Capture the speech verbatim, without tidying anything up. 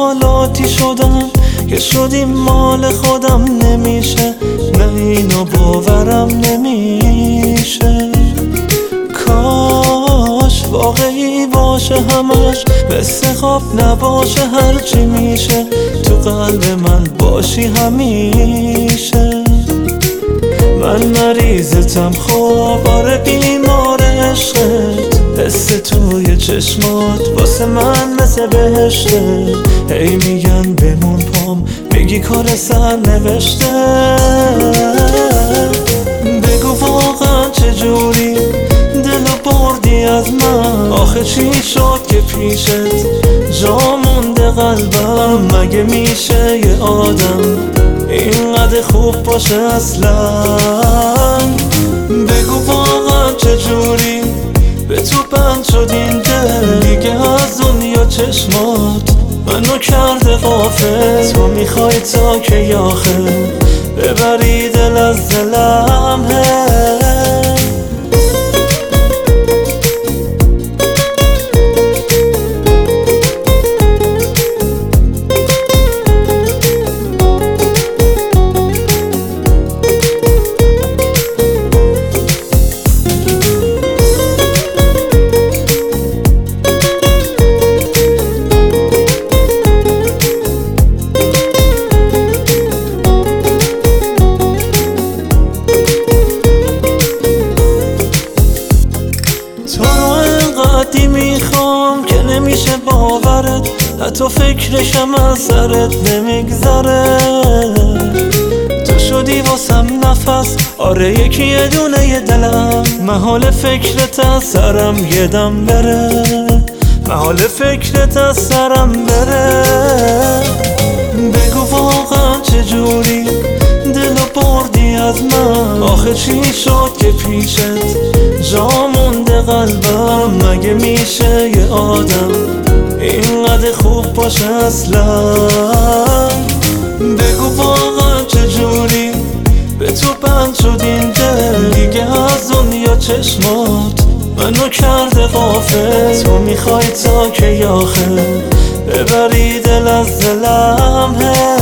حالاتی شدم که شدیم مال خودم نمیشه، نه اینو باورم نمیشه. کاش واقعی باشه همش، مثل خواب نباشه هرچی میشه، تو قلب من باشی همیشه. من مریضتم خواب، آره بیمار عشقت، حس توی چشمات واسه من مثل بهشته. هی میگن بمون پام، میگی کار سر نوشته. بگو واقعا چجوری دلو بردی از من، آخه چی شد که پیشت جا مونده قلبم؟ مگه میشه یه آدم اینقدر خوب باشه اصلا؟ بگو واقعا چجوری به تو بند شد این دل، دیگه از دنیا چشمات منو کرده غافل. تو میخوای تا که آخر ببری دل از دلم. انقدی میخوام که نمیشه باورت، حتی فکرشم از سرت نمیگذره. تو شدی واسم نفس، آره یکی یه دونه یه دلم، محال فکرت از سرم یه دم بره، محال فکرت از سرم بره. بگو واقعا چجوری دلو بردی از من، آخه چی شد که پیشت جا مونده قلبم؟ مگه میشه یه آدم اینقدر خوب باشه اصلا؟ بگو واقعا چجوری به تو بند شد این دل، دیگه از دنیا چشمات منو کرده غافل. تو میخوای تا که آخر ببری دل از دلم.